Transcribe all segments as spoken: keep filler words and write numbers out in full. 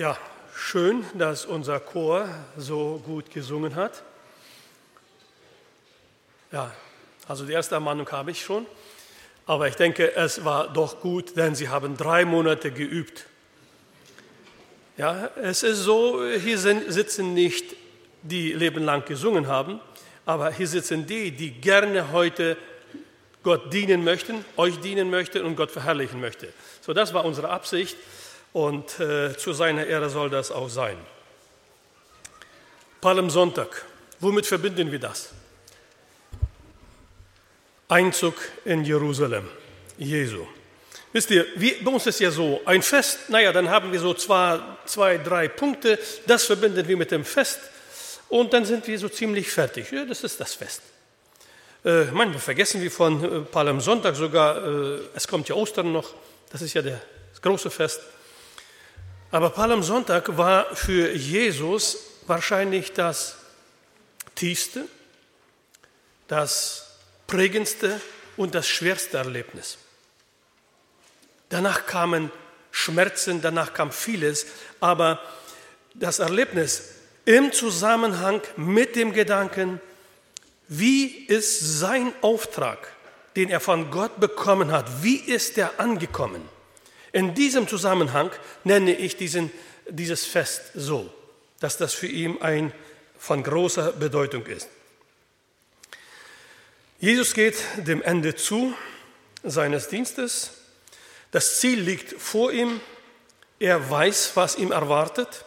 Ja, schön, dass unser Chor so gut gesungen hat. Ja, also die erste Ermahnung habe ich schon, aber ich denke, es war doch gut, denn sie haben drei Monate geübt. Ja, es ist so, hier sind, sitzen nicht die Leben lang gesungen haben, aber hier sitzen die, die gerne heute Gott dienen möchten, euch dienen möchten und Gott verherrlichen möchten. So, das war unsere Absicht und äh, zu seiner Ehre soll das auch sein. Palmsonntag, womit verbinden wir das? Einzug in Jerusalem, Jesu. Wisst ihr, wie, bei uns ist ja so, ein Fest, naja, dann haben wir so zwei, zwei, drei Punkte, das verbinden wir mit dem Fest und dann sind wir so ziemlich fertig. Ja, das ist das Fest. Äh, manchmal vergessen wir von äh, Palmsonntag sogar, äh, es kommt ja Ostern noch, das ist ja der, das große Fest. Aber Palmsonntag war für Jesus wahrscheinlich das tiefste, das prägendste und das schwerste Erlebnis. Danach kamen Schmerzen, danach kam vieles, aber das Erlebnis im Zusammenhang mit dem Gedanken, wie ist sein Auftrag, den er von Gott bekommen hat, wie ist er angekommen? In diesem Zusammenhang nenne ich diesen, dieses Fest so, dass das für ihn ein, von großer Bedeutung ist. Jesus geht dem Ende zu seines Dienstes. Das Ziel liegt vor ihm. Er weiß, was ihm erwartet.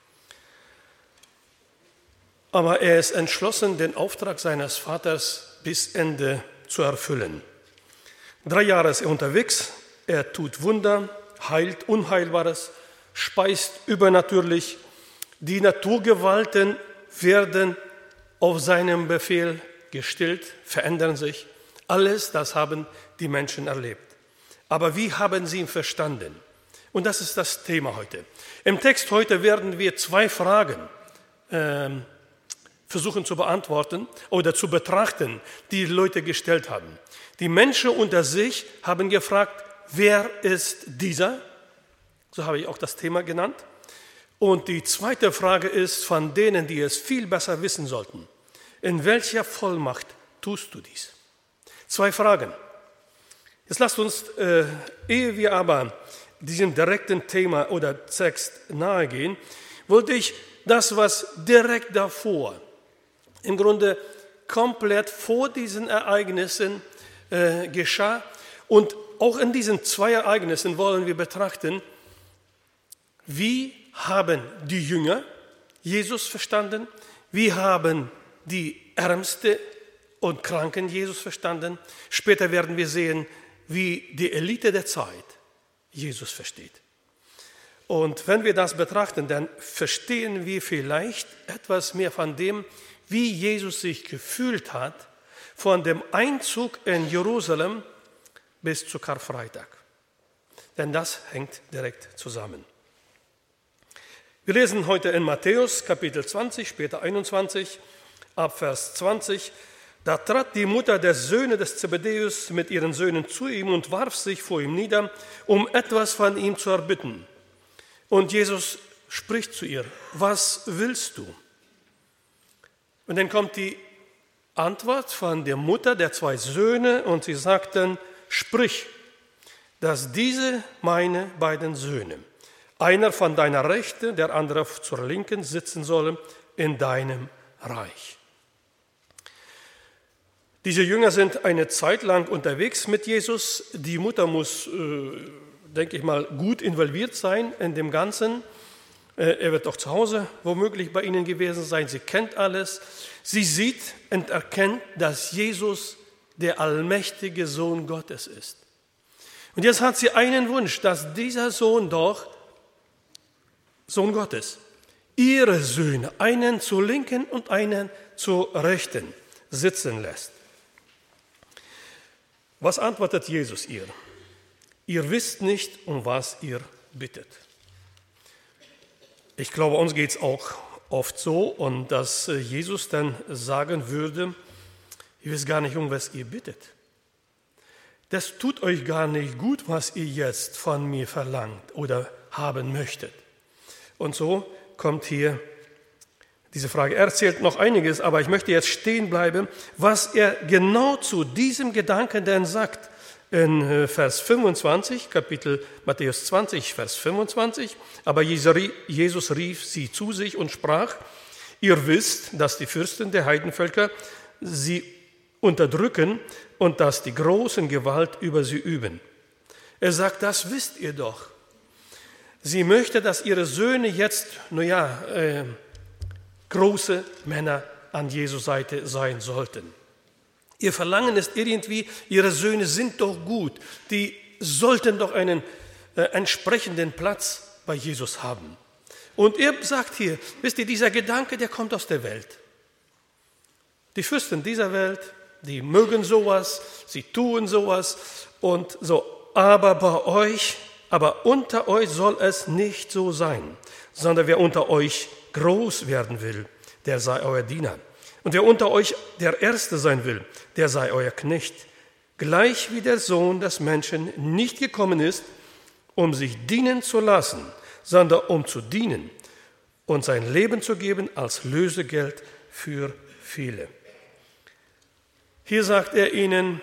Aber er ist entschlossen, den Auftrag seines Vaters bis Ende zu erfüllen. Drei Jahre ist er unterwegs. Er tut Wunder, heilt Unheilbares, speist übernatürlich. Die Naturgewalten werden auf seinem Befehl gestillt, verändern sich. Alles das haben die Menschen erlebt. Aber wie haben sie ihn verstanden? Und das ist das Thema heute. Im Text heute werden wir zwei Fragen äh, versuchen zu beantworten oder zu betrachten, die die Leute gestellt haben. Die Menschen unter sich haben gefragt, wer ist dieser? So habe ich auch das Thema genannt. Und die zweite Frage ist von denen, die es viel besser wissen sollten. In welcher Vollmacht tust du dies? Zwei Fragen. Jetzt lasst uns, äh, ehe wir aber diesem direkten Thema oder Text nahegehen, wollte ich das, was direkt davor, im Grunde komplett vor diesen Ereignissen äh, geschah, und auch in diesen zwei Ereignissen wollen wir betrachten, wie haben die Jünger Jesus verstanden, wie haben die Ärmsten und Kranken Jesus verstanden. Später werden wir sehen, wie die Elite der Zeit Jesus versteht. Und wenn wir das betrachten, dann verstehen wir vielleicht etwas mehr von dem, wie Jesus sich gefühlt hat, von dem Einzug in Jerusalem bis zu Karfreitag. Denn das hängt direkt zusammen. Wir lesen heute in Matthäus Kapitel zwanzig, später einundzwanzig, ab Vers zwanzig. Da trat die Mutter der Söhne des Zebedäus mit ihren Söhnen zu ihm und warf sich vor ihm nieder, um etwas von ihm zu erbitten. Und Jesus spricht zu ihr, was willst du? Und dann kommt die Antwort von der Mutter der zwei Söhne und sie sagten, sprich, dass diese meine beiden Söhne, einer von deiner Rechten, der andere zur Linken, sitzen sollen in deinem Reich. Diese Jünger sind eine Zeit lang unterwegs mit Jesus. Die Mutter muss, äh, denke ich mal, gut involviert sein in dem Ganzen. Äh, er wird auch zu Hause womöglich bei ihnen gewesen sein. Sie kennt alles. Sie sieht und erkennt, dass Jesus der allmächtige Sohn Gottes ist. Und jetzt hat sie einen Wunsch, dass dieser Sohn doch, Sohn Gottes, ihre Söhne, einen zur Linken und einen zur Rechten, sitzen lässt. Was antwortet Jesus ihr? Ihr wisst nicht, um was ihr bittet. Ich glaube, uns geht es auch oft so, und dass Jesus dann sagen würde, ihr wisst gar nicht, um was ihr bittet. Das tut euch gar nicht gut, was ihr jetzt von mir verlangt oder haben möchtet. Und so kommt hier diese Frage. Er erzählt noch einiges, aber ich möchte jetzt stehen bleiben, was er genau zu diesem Gedanken denn sagt. In Vers fünfundzwanzig, Kapitel Matthäus zwanzig, Vers fünfundzwanzig, aber Jesus rief sie zu sich und sprach, ihr wisst, dass die Fürsten der Heidenvölker sie unterdrücken und dass die Großen Gewalt über sie üben. Er sagt, das wisst ihr doch. Sie möchte, dass ihre Söhne jetzt, naja, äh, große Männer an Jesu Seite sein sollten. Ihr Verlangen ist irgendwie, ihre Söhne sind doch gut, die sollten doch einen äh, entsprechenden Platz bei Jesus haben. Und er sagt hier, wisst ihr, dieser Gedanke, der kommt aus der Welt. Die Fürsten dieser Welt, die mögen sowas, sie tun sowas und so. Aber bei euch, aber unter euch soll es nicht so sein, sondern wer unter euch groß werden will, der sei euer Diener. Und wer unter euch der Erste sein will, der sei euer Knecht. Gleich wie der Sohn des Menschen nicht gekommen ist, um sich dienen zu lassen, sondern um zu dienen und sein Leben zu geben als Lösegeld für viele. Hier sagt er ihnen,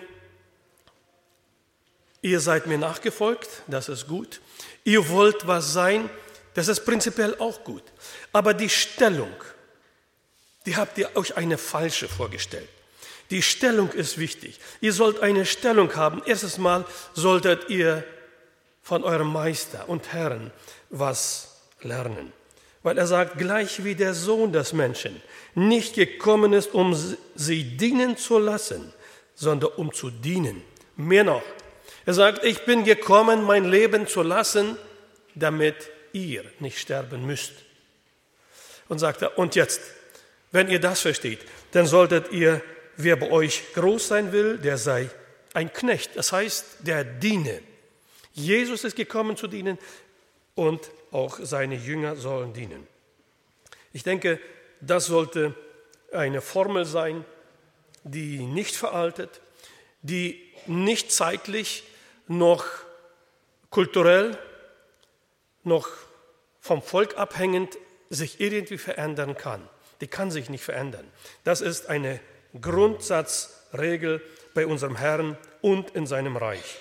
ihr seid mir nachgefolgt, das ist gut. Ihr wollt was sein, das ist prinzipiell auch gut. Aber die Stellung, die habt ihr euch eine falsche vorgestellt. Die Stellung ist wichtig. Ihr sollt eine Stellung haben. Erstes Mal solltet ihr von eurem Meister und Herrn was lernen. Weil er sagt, gleich wie der Sohn des Menschen nicht gekommen ist, um sie dienen zu lassen, sondern um zu dienen. Mehr noch. Er sagt, ich bin gekommen, mein Leben zu lassen, damit ihr nicht sterben müsst. Und sagt er, und jetzt, wenn ihr das versteht, dann solltet ihr, wer bei euch groß sein will, der sei ein Knecht. Das heißt, der diene. Jesus ist gekommen zu dienen und auch seine Jünger sollen dienen. Ich denke, das sollte eine Formel sein, die nicht veraltet, die nicht zeitlich noch kulturell, noch vom Volk abhängend sich irgendwie verändern kann. Die kann sich nicht verändern. Das ist eine Grundsatzregel bei unserem Herrn und in seinem Reich.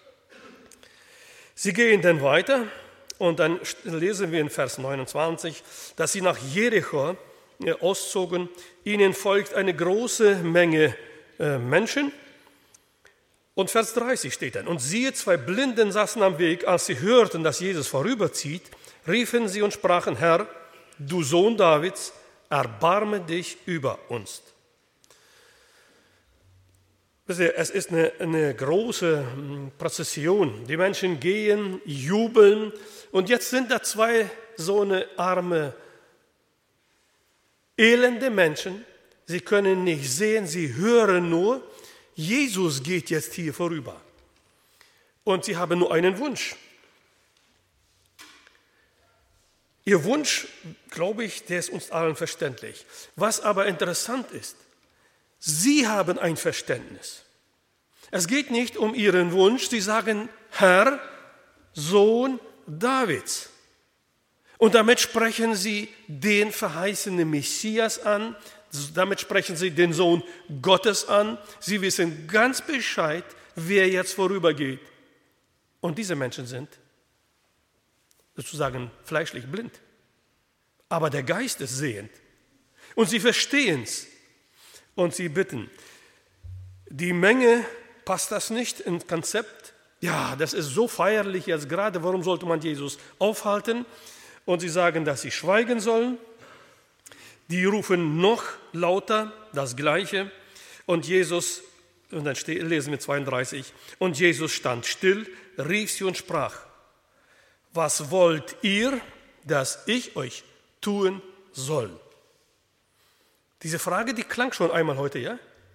Sie gehen dann weiter und dann lesen wir in Vers neunundzwanzig, dass sie nach Jericho auszogen. Ihnen folgt eine große Menge Menschen. Und Vers dreißig steht dann, und siehe, zwei Blinden saßen am Weg, als sie hörten, dass Jesus vorüberzieht, riefen sie und sprachen, Herr, du Sohn Davids, erbarme dich über uns. Es ist eine, eine große Prozession. Die Menschen gehen, jubeln und jetzt sind da zwei so eine arme, elende Menschen. Sie können nicht sehen, sie hören nur, Jesus geht jetzt hier vorüber. Und sie haben nur einen Wunsch. Ihr Wunsch, glaube ich, der ist uns allen verständlich. Was aber interessant ist, sie haben ein Verständnis. Es geht nicht um ihren Wunsch, sie sagen, Herr, Sohn Davids. Und damit sprechen sie den verheißenen Messias an, damit sprechen sie den Sohn Gottes an. Sie wissen ganz Bescheid, wer jetzt vorübergeht. Und diese Menschen sind sozusagen fleischlich blind. Aber der Geist ist sehend. Und sie verstehen es. Und sie bitten. Die Menge, passt das nicht ins Konzept? Ja, das ist so feierlich jetzt gerade. Warum sollte man Jesus aufhalten? Und sie sagen, dass sie schweigen sollen. Die rufen noch lauter das Gleiche. Und Jesus, und dann lesen wir zweiunddreißig, und Jesus stand still, rief sie und sprach, was wollt ihr, dass ich euch tun soll? Diese Frage, die klang schon einmal heute, ja?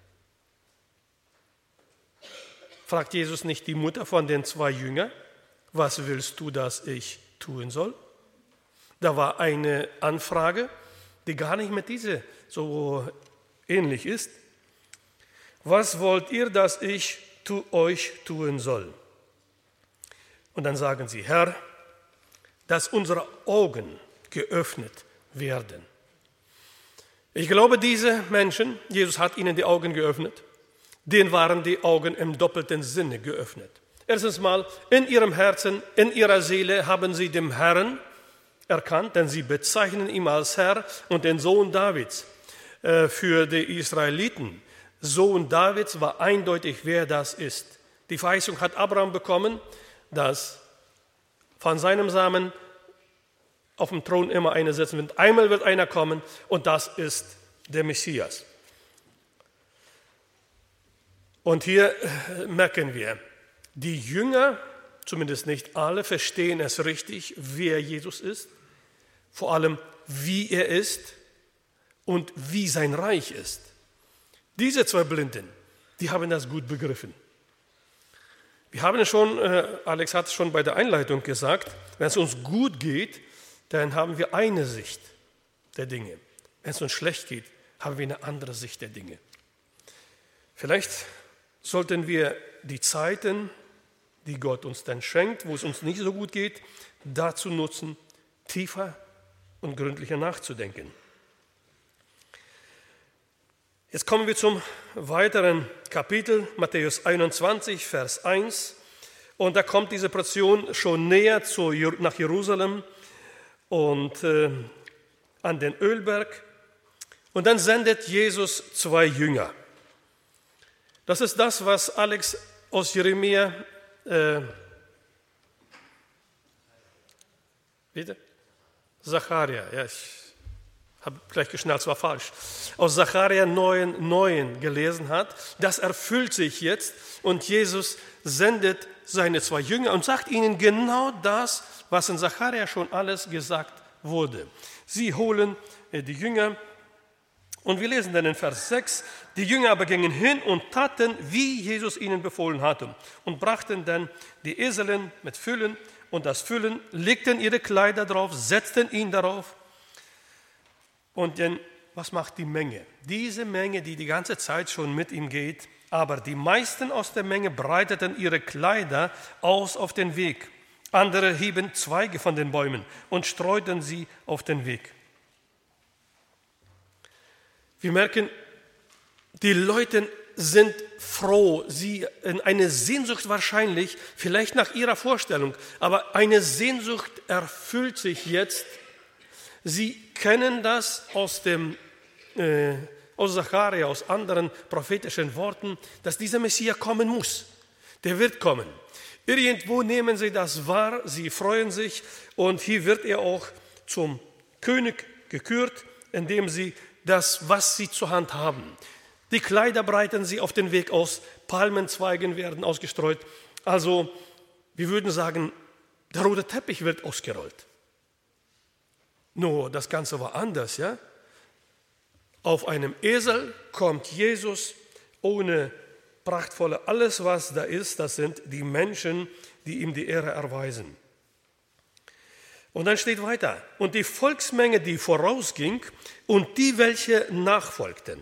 Fragt Jesus nicht die Mutter von den zwei Jüngern, was willst du, dass ich tun soll? Da war eine Anfrage, die gar nicht mit dieser so ähnlich ist. Was wollt ihr, dass ich tu, euch tun soll? Und dann sagen sie, Herr, dass unsere Augen geöffnet werden. Ich glaube, diese Menschen, Jesus hat ihnen die Augen geöffnet, denen waren die Augen im doppelten Sinne geöffnet. Erstens mal, in ihrem Herzen, in ihrer Seele haben sie den Herrn erkannt, denn sie bezeichnen ihn als Herr und den Sohn Davids. Für die Israeliten, Sohn Davids, war eindeutig, wer das ist. Die Verheißung hat Abraham bekommen, dass von seinem Samen auf dem Thron immer einer sitzen wird. Einmal wird einer kommen und das ist der Messias. Und hier merken wir, die Jünger, zumindest nicht alle, verstehen es richtig, wer Jesus ist, vor allem wie er ist und wie sein Reich ist. Diese zwei Blinden, die haben das gut begriffen. Wir haben es schon, äh, Alex hat es schon bei der Einleitung gesagt, wenn es uns gut geht, dann haben wir eine Sicht der Dinge. Wenn es uns schlecht geht, haben wir eine andere Sicht der Dinge. Vielleicht sollten wir die Zeiten, die Gott uns dann schenkt, wo es uns nicht so gut geht, dazu nutzen, tiefer und gründlicher nachzudenken. Jetzt kommen wir zum weiteren Kapitel, Matthäus einundzwanzig, Vers eins. Und da kommt diese Portion schon näher zu, nach Jerusalem und äh, an den Ölberg. Und dann sendet Jesus zwei Jünger. Das ist das, was Alex aus Jeremia, äh, bitte? Zacharia, ja, ich habe gleich geschnallt, es war falsch, aus Zacharia neun, neun gelesen hat. Das erfüllt sich jetzt und Jesus sendet seine zwei Jünger und sagt ihnen genau das, was in Zacharia schon alles gesagt wurde. Sie holen die Jünger und wir lesen dann in Vers sechs, die Jünger aber gingen hin und taten, wie Jesus ihnen befohlen hatte und brachten dann die Eseln mit Füllen und das Füllen, legten ihre Kleider drauf, setzten ihn darauf. Und dann, was macht die Menge? Diese Menge, die die ganze Zeit schon mit ihm geht, aber die meisten aus der Menge breiteten ihre Kleider aus auf den Weg. Andere hieben Zweige von den Bäumen und streuten sie auf den Weg. Wir merken, die Leute sind froh, sie in eine Sehnsucht wahrscheinlich, vielleicht nach ihrer Vorstellung, aber eine Sehnsucht erfüllt sich jetzt. Sie kennen das aus dem äh, aus Zacharia, aus anderen prophetischen Worten, dass dieser Messias kommen muss. Der wird kommen. Irgendwo nehmen sie das wahr, sie freuen sich und hier wird er auch zum König gekürt, indem sie das, was sie zur Hand haben. Die Kleider breiten sie auf den Weg aus, Palmenzweigen werden ausgestreut. Also wir würden sagen, der rote Teppich wird ausgerollt. Nur das Ganze war anders, ja? Auf einem Esel kommt Jesus ohne prachtvolle, alles was da ist, das sind die Menschen, die ihm die Ehre erweisen. Und dann steht weiter, und die Volksmenge, die vorausging und die, welche nachfolgten.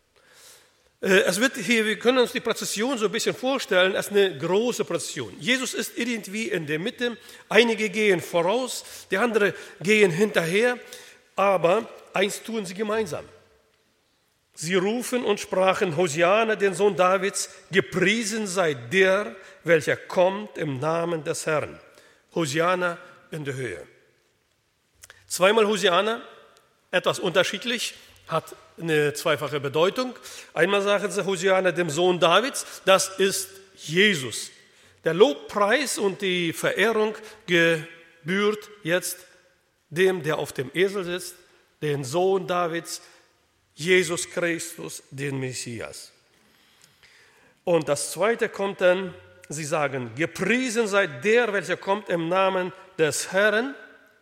Es wird hier, wir können uns die Prozession so ein bisschen vorstellen, als eine große Prozession. Jesus ist irgendwie in der Mitte, einige gehen voraus, die anderen gehen hinterher, aber eins tun sie gemeinsam. Sie rufen und sprachen, Hosiana, den Sohn Davids, gepriesen sei der, welcher kommt im Namen des Herrn. Hosiana in der Höhe. Zweimal Hosiana, etwas unterschiedlich, hat eine zweifache Bedeutung. Einmal sagen sie Hosiana, dem Sohn Davids, das ist Jesus. Der Lobpreis und die Verehrung gebührt jetzt dem, der auf dem Esel sitzt, den Sohn Davids, Jesus Christus, den Messias. Und das Zweite kommt dann, sie sagen, gepriesen sei der, welcher kommt im Namen des Herrn.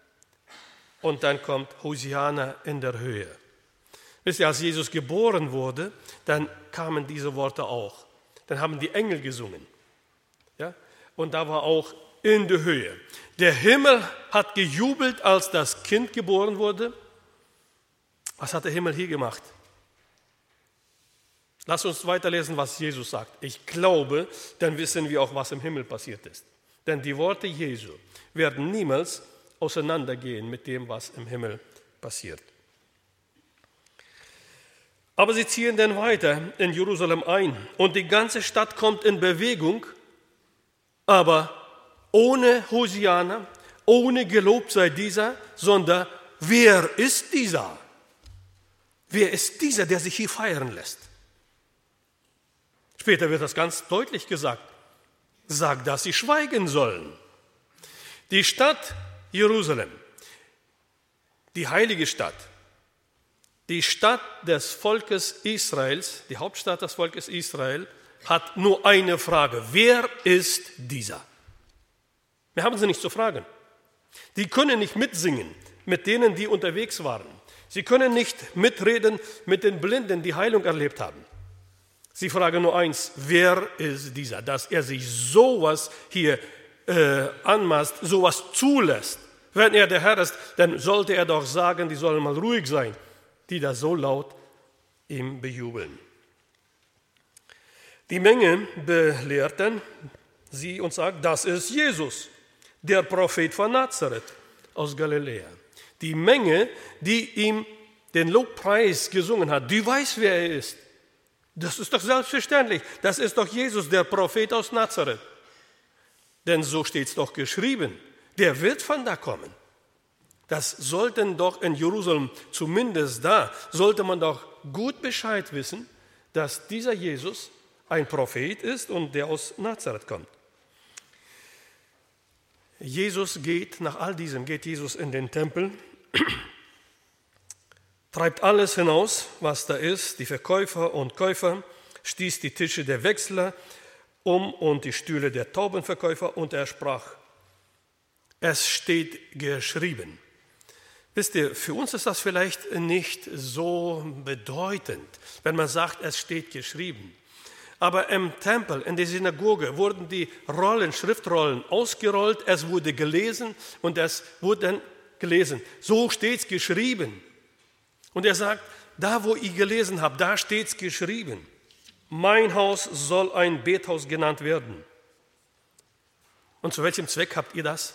Und dann kommt Hosiana in der Höhe. Wisst ihr, als Jesus geboren wurde, dann kamen diese Worte auch. Dann haben die Engel gesungen. Ja? Und da war auch in der Höhe. Der Himmel hat gejubelt, als das Kind geboren wurde. Was hat der Himmel hier gemacht? Lass uns weiterlesen, was Jesus sagt. Ich glaube, dann wissen wir auch, was im Himmel passiert ist. Denn die Worte Jesu werden niemals auseinandergehen mit dem, was im Himmel passiert. Aber sie ziehen dann weiter in Jerusalem ein und die ganze Stadt kommt in Bewegung, aber ohne Hosianna, ohne gelobt sei dieser, sondern wer ist dieser? Wer ist dieser, der sich hier feiern lässt? Später wird das ganz deutlich gesagt. Sagt, dass sie schweigen sollen. Die Stadt Jerusalem, die heilige Stadt, die Stadt des Volkes Israels, die Hauptstadt des Volkes Israel, hat nur eine Frage. Wer ist dieser? Wir haben sie nicht zu fragen. Die können nicht mitsingen mit denen, die unterwegs waren. Sie können nicht mitreden mit den Blinden, die Heilung erlebt haben. Sie fragen nur eins, wer ist dieser? Dass er sich sowas hier äh, anmaßt, sowas zulässt. Wenn er der Herr ist, dann sollte er doch sagen, die sollen mal ruhig sein, die da so laut ihm bejubeln. Die Menge belehrten sie und sagt, das ist Jesus, der Prophet von Nazareth aus Galiläa. Die Menge, die ihm den Lobpreis gesungen hat, die weiß, wer er ist. Das ist doch selbstverständlich. Das ist doch Jesus, der Prophet aus Nazareth. Denn so steht es doch geschrieben. Der wird von da kommen. Das sollten doch in Jerusalem, zumindest da, sollte man doch gut Bescheid wissen, dass dieser Jesus ein Prophet ist und der aus Nazareth kommt. Jesus geht, nach all diesem geht Jesus in den Tempel, treibt alles hinaus, was da ist, die Verkäufer und Käufer, stieß die Tische der Wechsler um und die Stühle der Taubenverkäufer und er sprach, es steht geschrieben. Wisst ihr, für uns ist das vielleicht nicht so bedeutend, wenn man sagt, es steht geschrieben. Aber im Tempel, in der Synagoge, wurden die Rollen, Schriftrollen ausgerollt, es wurde gelesen und es wurde dann gelesen. So steht es geschrieben. Und er sagt, da wo ich gelesen habe, da steht es geschrieben. Mein Haus soll ein Bethaus genannt werden. Und zu welchem Zweck habt ihr das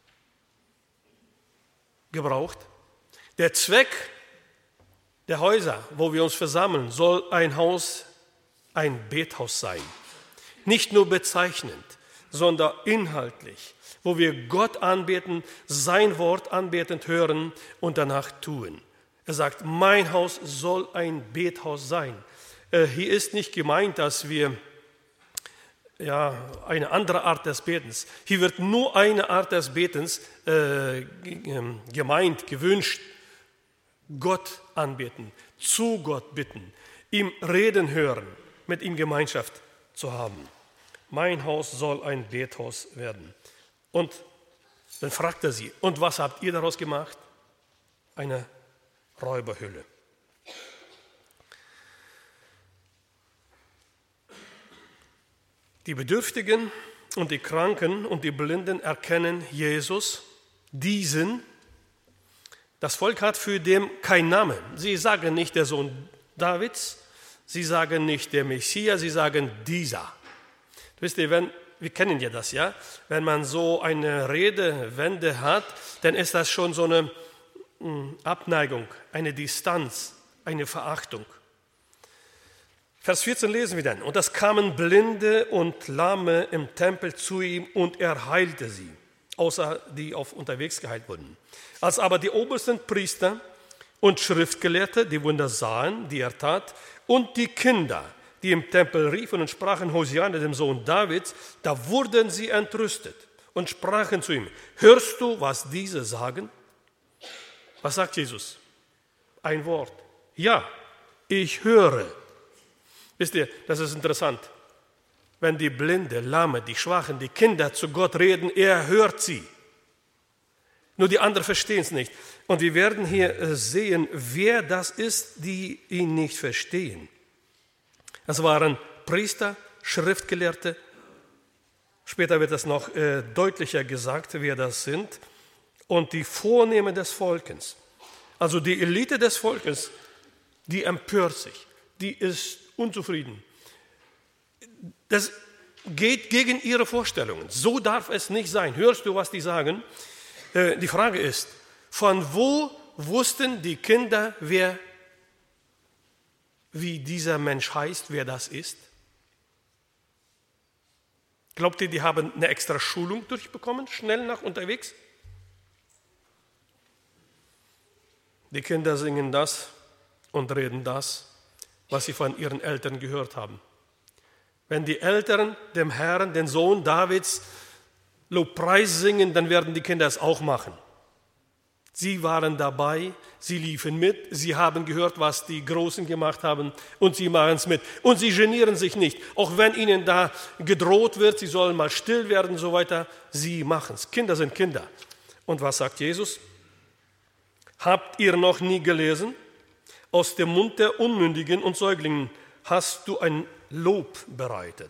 gebraucht? Der Zweck der Häuser, wo wir uns versammeln, soll ein Haus, ein Bethaus sein. Nicht nur bezeichnend, sondern inhaltlich, wo wir Gott anbeten, sein Wort anbetend hören und danach tun. Er sagt, mein Haus soll ein Bethaus sein. Hier ist nicht gemeint, dass wir ja, eine andere Art des Betens. Hier wird nur eine Art des Betens äh, gemeint, gewünscht. Gott anbeten, zu Gott bitten, ihm reden hören, mit ihm Gemeinschaft zu haben. Mein Haus soll ein Bethaus werden. Und dann fragt er sie, und was habt ihr daraus gemacht? Eine Räuberhöhle. Die Bedürftigen und die Kranken und die Blinden erkennen Jesus, diesen. Das Volk hat für den keinen Namen. Sie sagen nicht der Sohn Davids, sie sagen nicht der Messias, sie sagen dieser. Wisst ihr, wenn, wir kennen ja das, ja? Wenn man so eine Redewende hat, dann ist das schon so eine Abneigung, eine Distanz, eine Verachtung. Vers vierzehn lesen wir dann. Und es kamen Blinde und Lahme im Tempel zu ihm und er heilte sie, außer die auf unterwegs geheilt wurden. Als aber die obersten Priester und Schriftgelehrte die Wunder sahen, die er tat, und die Kinder, die im Tempel riefen und sprachen, Hosianna, dem Sohn Davids, da wurden sie entrüstet und sprachen zu ihm, hörst du, was diese sagen? Was sagt Jesus? Ein Wort. Ja, ich höre. Wisst ihr, das ist interessant. Wenn die Blinde, Lahme, die Schwachen, die Kinder zu Gott reden, er hört sie. Nur die anderen verstehen es nicht. Und wir werden hier sehen, wer das ist, die ihn nicht verstehen. Das waren Priester, Schriftgelehrte. Später wird das noch äh, deutlicher gesagt, wer das sind. Und die Vornehmen des Volkes. Also die Elite des Volkes, die empört sich, die ist unzufrieden. Das geht gegen ihre Vorstellungen. So darf es nicht sein. Hörst du, was die sagen? Äh, die Frage ist, von wo wussten die Kinder, wer, wie dieser Mensch heißt, wer das ist? Glaubt ihr, die haben eine extra Schulung durchbekommen, schnell nach unterwegs? Die Kinder singen das und reden das, was sie von ihren Eltern gehört haben. Wenn die Eltern dem Herrn, den Sohn Davids, Lobpreis singen, dann werden die Kinder es auch machen. Sie waren dabei, sie liefen mit, sie haben gehört, was die Großen gemacht haben und sie machen es mit. Und sie genieren sich nicht, auch wenn ihnen da gedroht wird, sie sollen mal still werden und so weiter, sie machen es. Kinder sind Kinder. Und was sagt Jesus? Habt ihr noch nie gelesen? Aus dem Mund der Unmündigen und Säuglingen hast du ein Lob bereitet.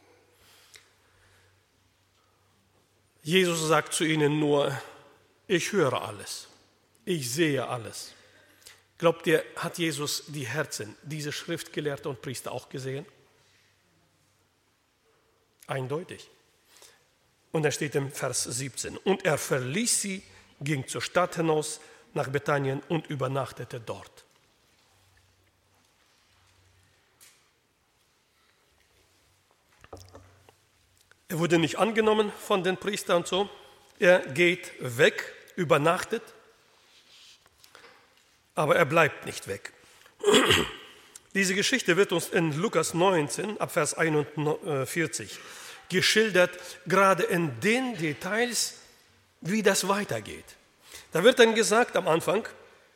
Jesus sagt zu ihnen nur, ich höre alles, ich sehe alles. Glaubt ihr, hat Jesus die Herzen, diese Schriftgelehrte und Priester auch gesehen? Eindeutig. Und da steht im Vers siebzehn, und er verließ sie, ging zur Stadt hinaus nach Bethanien und übernachtete dort. Er wurde nicht angenommen von den Priestern und so. Er geht weg, übernachtet, aber er bleibt nicht weg. Diese Geschichte wird uns in Lukas neunzehn, ab Vers einundvierzig, geschildert, gerade in den Details, wie das weitergeht. Da wird dann gesagt am Anfang,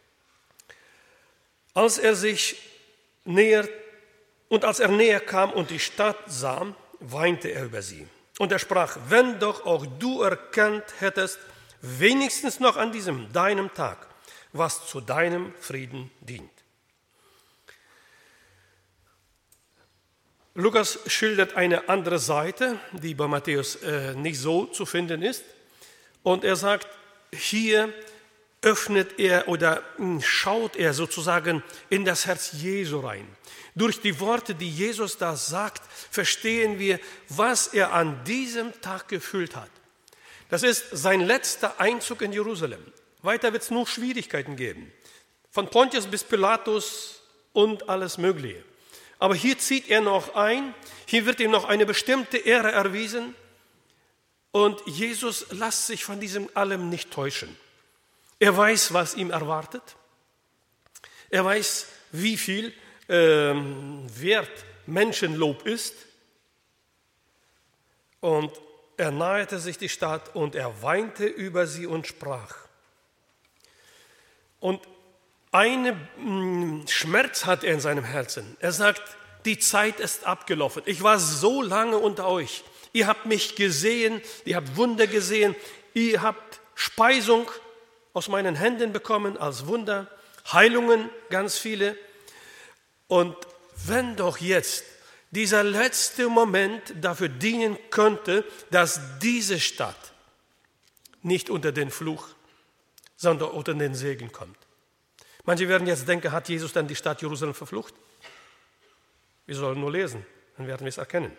als er sich näher und als er näher kam und die Stadt sah, weinte er über sie. Und er sprach, wenn doch auch du erkannt hättest, wenigstens noch an diesem deinem Tag, was zu deinem Frieden dient. Lukas schildert eine andere Seite, die bei Matthäus äh, nicht so zu finden ist. Und er sagt, hier öffnet er oder schaut er sozusagen in das Herz Jesu rein. Durch die Worte, die Jesus da sagt, verstehen wir, was er an diesem Tag gefühlt hat. Das ist sein letzter Einzug in Jerusalem. Weiter wird es nur Schwierigkeiten geben. Von Pontius bis Pilatus und alles Mögliche. Aber hier zieht er noch ein, hier wird ihm noch eine bestimmte Ehre erwiesen. Und Jesus lässt sich von diesem allem nicht täuschen. Er weiß, was ihm erwartet. Er weiß, wie viel ähm, wert Menschenlob ist. Und er nahete sich die Stadt und er weinte über sie und sprach. Und einen Schmerz hat er in seinem Herzen. Er sagt, die Zeit ist abgelaufen. Ich war so lange unter euch. Ihr habt mich gesehen, ihr habt Wunder gesehen, ihr habt Speisung aus meinen Händen bekommen als Wunder, Heilungen, ganz viele. Und wenn doch jetzt dieser letzte Moment dafür dienen könnte, dass diese Stadt nicht unter den Fluch, sondern unter den Segen kommt. Manche werden jetzt denken, hat Jesus dann die Stadt Jerusalem verflucht? Wir sollen nur lesen, dann werden wir es erkennen.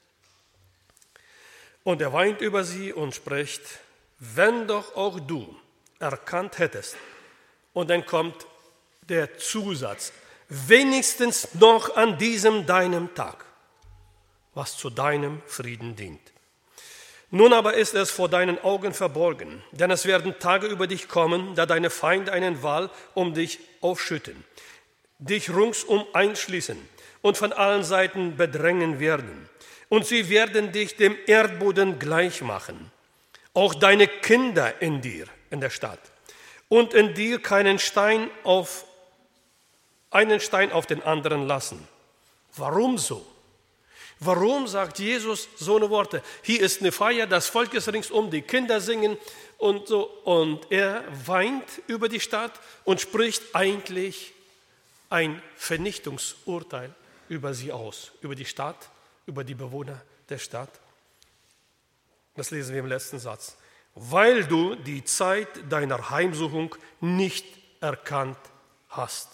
Und er weint über sie und spricht, wenn doch auch du erkannt hättest. Und dann kommt der Zusatz, wenigstens noch an diesem deinem Tag, was zu deinem Frieden dient. Nun aber ist es vor deinen Augen verborgen, denn es werden Tage über dich kommen, da deine Feinde einen Wall um dich aufschütten, dich ringsum einschließen und von allen Seiten bedrängen werden. Und sie werden dich dem Erdboden gleich machen, auch deine Kinder in dir, in der Stadt, und in dir keinen Stein auf, einen Stein auf den anderen lassen. Warum so? Warum sagt Jesus so eine Worte? Hier ist eine Feier, das Volk ist ringsum, die Kinder singen und so. Und er weint über die Stadt und spricht eigentlich ein Vernichtungsurteil über sie aus, über die Stadt, über die Bewohner der Stadt. Das lesen wir im letzten Satz. Weil du die Zeit deiner Heimsuchung nicht erkannt hast.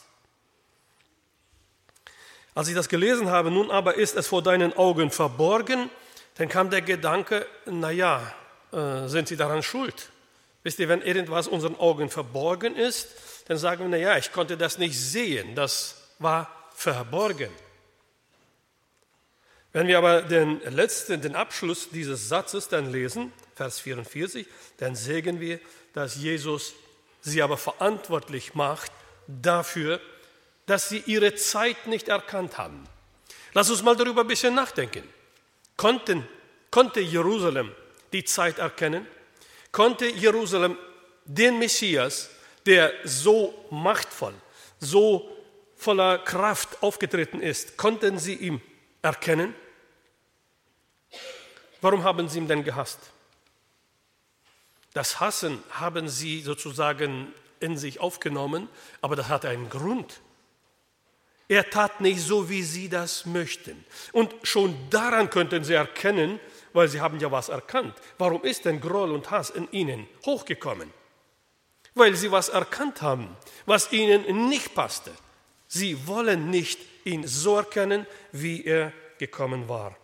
Als ich das gelesen habe, nun aber ist es vor deinen Augen verborgen, dann kam der Gedanke, naja, äh, sind sie daran schuld? Wisst ihr, wenn irgendwas unseren Augen verborgen ist, dann sagen wir, naja, ich konnte das nicht sehen, das war verborgen. Wenn wir aber den letzten, den Abschluss dieses Satzes dann lesen, Vers vierundvierzig, dann sehen wir, dass Jesus sie aber verantwortlich macht dafür, dass sie ihre Zeit nicht erkannt haben. Lass uns mal darüber ein bisschen nachdenken. Konnten, konnte Jerusalem die Zeit erkennen? Konnte Jerusalem den Messias, der so machtvoll, so voller Kraft aufgetreten ist, konnten sie ihn erkennen? Warum haben sie ihn denn gehasst? Das Hassen haben sie sozusagen in sich aufgenommen, aber das hat einen Grund. Er tat nicht so, wie sie das möchten. Und schon daran könnten sie erkennen, weil sie haben ja was erkannt. Warum ist denn Groll und Hass in ihnen hochgekommen? Weil sie was erkannt haben, was ihnen nicht passte. Sie wollen nicht ihn so erkennen, wie er gekommen war.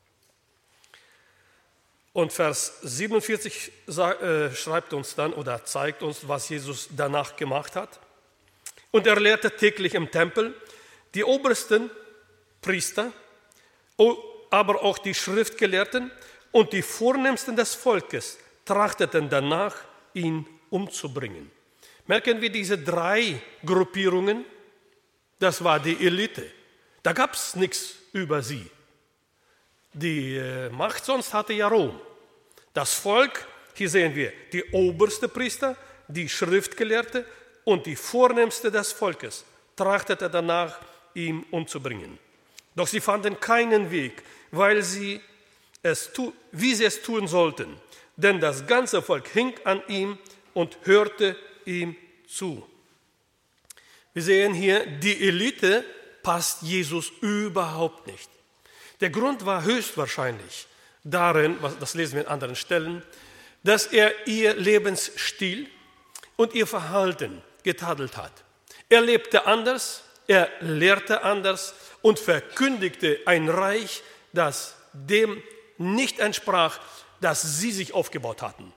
Und Vers siebenundvierzig schreibt uns dann oder zeigt uns, was Jesus danach gemacht hat. Und er lehrte täglich im Tempel. Die obersten Priester, aber auch die Schriftgelehrten und die Vornehmsten des Volkes trachteten danach, ihn umzubringen. Merken wir diese drei Gruppierungen? Das war die Elite. Da gab es nichts über sie. Die Macht sonst hatte ja Rom. Das Volk, hier sehen wir die oberste Priester, die Schriftgelehrte und die Vornehmste des Volkes trachtete danach, ihn umzubringen. Doch sie fanden keinen Weg, weil sie es tu, wie sie es tun sollten. Denn das ganze Volk hing an ihm und hörte ihm zu. Wir sehen hier, die Elite passt Jesus überhaupt nicht. Der Grund war höchstwahrscheinlich darin, das lesen wir in anderen Stellen, dass er ihr Lebensstil und ihr Verhalten getadelt hat. Er lebte anders, er lehrte anders und verkündigte ein Reich, das dem nicht entsprach, das sie sich aufgebaut hatten.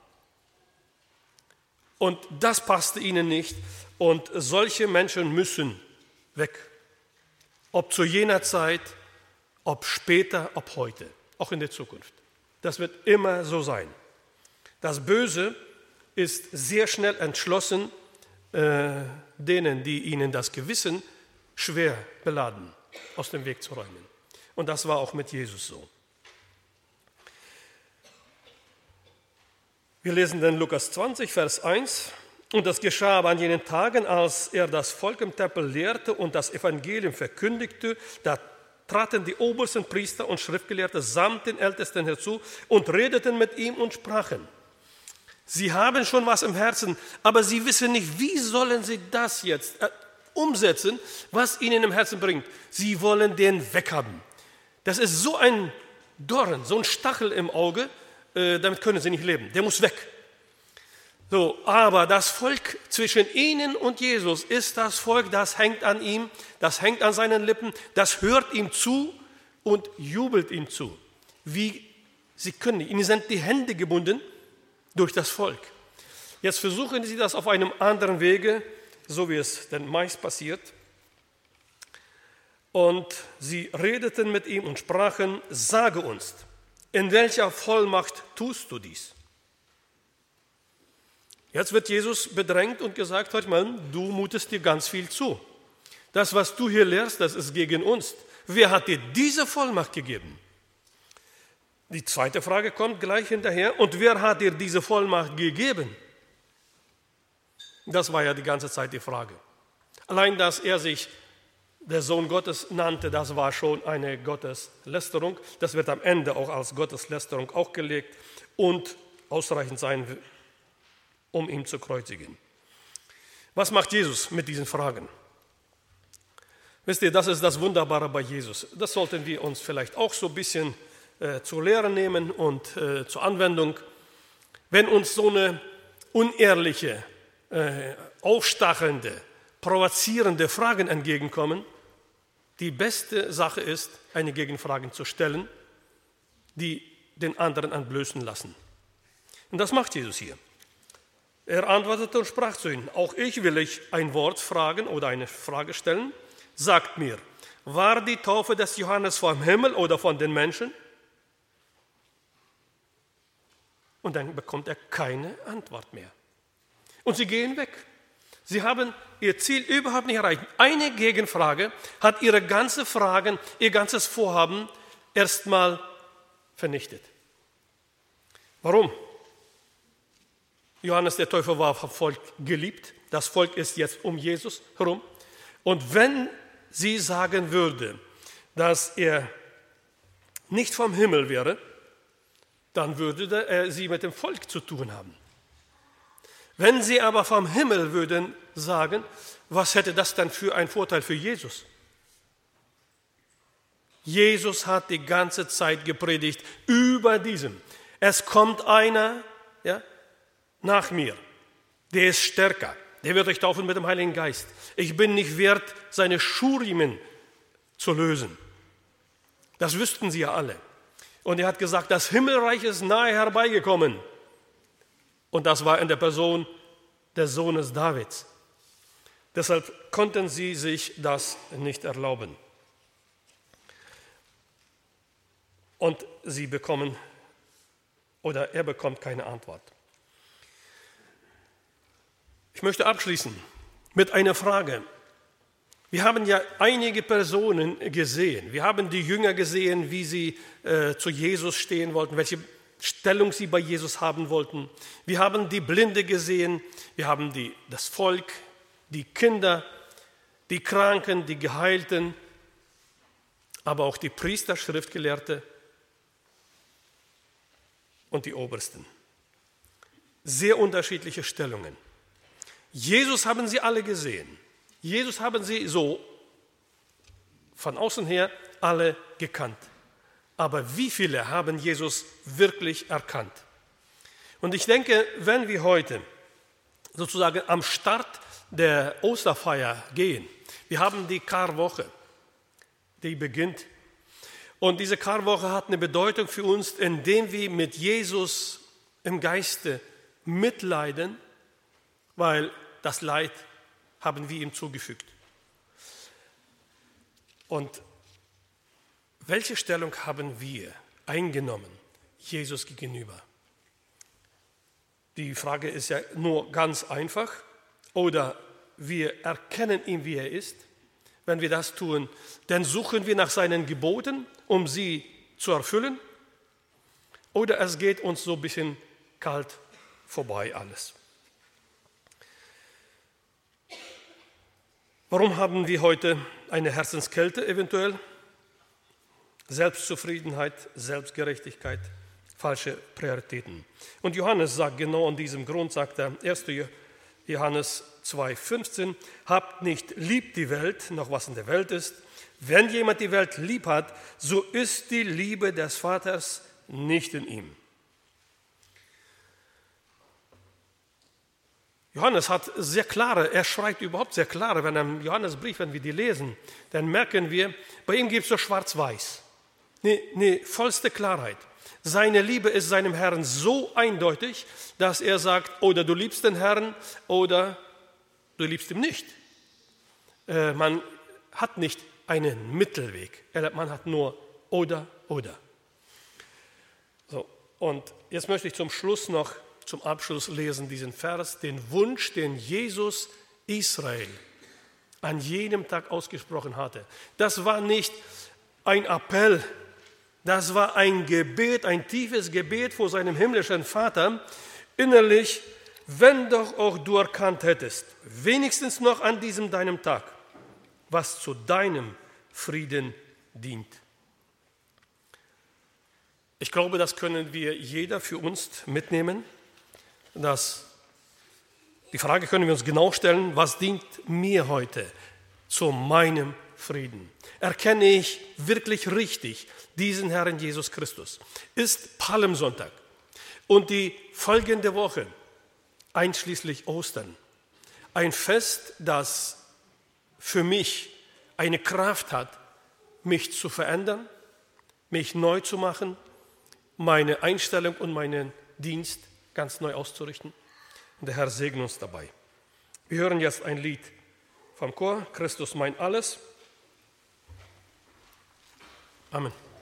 Und das passte ihnen nicht und solche Menschen müssen weg. Ob zu jener Zeit, ob später, ob heute, auch in der Zukunft. Das wird immer so sein. Das Böse ist sehr schnell entschlossen, äh, denen, die ihnen das Gewissen schwer beladen, aus dem Weg zu räumen. Und das war auch mit Jesus so. Wir lesen dann Lukas zwanzig, Vers eins. Und das geschah aber an jenen Tagen, als er das Volk im Tempel lehrte und das Evangelium verkündigte, da traten die obersten Priester und Schriftgelehrte samt den Ältesten herzu und redeten mit ihm und sprachen. Sie haben schon was im Herzen, aber sie wissen nicht, wie sollen sie das jetzt umsetzen, was ihnen im Herzen bringt. Sie wollen den weghaben. Das ist so ein Dorn, so ein Stachel im Auge, äh, damit können sie nicht leben. Der muss weg. So, aber das Volk zwischen ihnen und Jesus ist das Volk, das hängt an ihm, das hängt an seinen Lippen, das hört ihm zu und jubelt ihm zu. Wie sie können. Ihnen sind die Hände gebunden durch das Volk. Jetzt versuchen sie das auf einem anderen Wege, so wie es denn meist passiert. Und sie redeten mit ihm und sprachen, sage uns, in welcher Vollmacht tust du dies? Jetzt wird Jesus bedrängt und gesagt, hört mal, du mutest dir ganz viel zu. Das, was du hier lehrst, das ist gegen uns. Wer hat dir diese Vollmacht gegeben? Die zweite Frage kommt gleich hinterher. Und wer hat dir diese Vollmacht gegeben? Das war ja die ganze Zeit die Frage. Allein, dass er sich der Sohn Gottes nannte, das war schon eine Gotteslästerung. Das wird am Ende auch als Gotteslästerung auch gelegt und ausreichend sein, um ihn zu kreuzigen. Was macht Jesus mit diesen Fragen? Wisst ihr, das ist das Wunderbare bei Jesus. Das sollten wir uns vielleicht auch so ein bisschen äh, zur Lehre nehmen und äh, zur Anwendung. Wenn uns so eine unehrliche, äh, aufstachelnde, provozierende Fragen entgegenkommen, die beste Sache ist, eine Gegenfrage zu stellen, die den anderen entblößen lassen. Und das macht Jesus hier. Er antwortete und sprach zu ihnen: Auch ich will euch ein Wort fragen oder eine Frage stellen. Sagt mir, war die Taufe des Johannes vom Himmel oder von den Menschen? Und dann bekommt er keine Antwort mehr. Und sie gehen weg. Sie haben ihr Ziel überhaupt nicht erreicht. Eine Gegenfrage hat ihre ganze Fragen, ihr ganzes Vorhaben erstmal vernichtet. Warum? Johannes der Täufer war vom Volk geliebt. Das Volk ist jetzt um Jesus herum. Und wenn sie sagen würde, dass er nicht vom Himmel wäre, dann würde er sie mit dem Volk zu tun haben. Wenn sie aber vom Himmel würden sagen, was hätte das dann für einen Vorteil für Jesus? Jesus hat die ganze Zeit gepredigt über diesem. Es kommt einer, ja, nach mir, der ist stärker, der wird euch taufen mit dem Heiligen Geist. Ich bin nicht wert, seine Schurriemen zu lösen. Das wüssten sie ja alle. Und er hat gesagt, das Himmelreich ist nahe herbeigekommen. Und das war in der Person des Sohnes Davids. Deshalb konnten sie sich das nicht erlauben. Und sie bekommen, oder er bekommt keine Antwort. Ich möchte abschließen mit einer Frage. Wir haben ja einige Personen gesehen. Wir haben die Jünger gesehen, wie sie äh, zu Jesus stehen wollten, welche Stellung sie bei Jesus haben wollten. Wir haben die Blinde gesehen, wir haben die, das Volk, die Kinder, die Kranken, die Geheilten, aber auch die Priester, Schriftgelehrte und die Obersten. Sehr unterschiedliche Stellungen. Jesus haben sie alle gesehen. Jesus haben sie so von außen her alle gekannt. Aber wie viele haben Jesus wirklich erkannt? Und ich denke, wenn wir heute sozusagen am Start der Osterfeier gehen, wir haben die Karwoche, die beginnt. Und diese Karwoche hat eine Bedeutung für uns, indem wir mit Jesus im Geiste mitleiden, weil das Leid haben wir ihm zugefügt. Und welche Stellung haben wir eingenommen Jesus gegenüber? Die Frage ist ja nur ganz einfach. Oder wir erkennen ihn, wie er ist. Wenn wir das tun, dann suchen wir nach seinen Geboten, um sie zu erfüllen. Oder es geht uns so ein bisschen kalt vorbei alles. Warum haben wir heute eine Herzenskälte eventuell? Selbstzufriedenheit, Selbstgerechtigkeit, falsche Prioritäten. Und Johannes sagt genau an diesem Grund, sagt er, erster Johannes zwei fünfzehn, habt nicht lieb die Welt, noch was in der Welt ist. Wenn jemand die Welt lieb hat, so ist die Liebe des Vaters nicht in ihm. Johannes hat sehr klare, er schreibt überhaupt sehr klare, wenn er im Johannesbrief, wenn wir die lesen, dann merken wir, bei ihm gibt es so schwarz-weiß, eine, eine vollste Klarheit. Seine Liebe ist seinem Herrn so eindeutig, dass er sagt, oder du liebst den Herrn oder du liebst ihn nicht. Äh, man hat nicht einen Mittelweg, man hat nur oder, oder. So, und jetzt möchte ich zum Schluss noch zum Abschluss lesen diesen Vers, den Wunsch, den Jesus Israel an jenem Tag ausgesprochen hatte. Das war nicht ein Appell, das war ein Gebet, ein tiefes Gebet vor seinem himmlischen Vater. Innerlich, wenn doch auch du erkannt hättest, wenigstens noch an diesem deinem Tag, was zu deinem Frieden dient. Ich glaube, das können wir jeder für uns mitnehmen. Das, die Frage können wir uns genau stellen, was dient mir heute zu meinem Frieden? Erkenne ich wirklich richtig diesen Herrn Jesus Christus? Ist Palmsonntag und die folgende Woche, einschließlich Ostern, ein Fest, das für mich eine Kraft hat, mich zu verändern, mich neu zu machen, meine Einstellung und meinen Dienst ganz neu auszurichten? Und der Herr segne uns dabei. Wir hören jetzt ein Lied vom Chor, Christus mein Alles. Amen.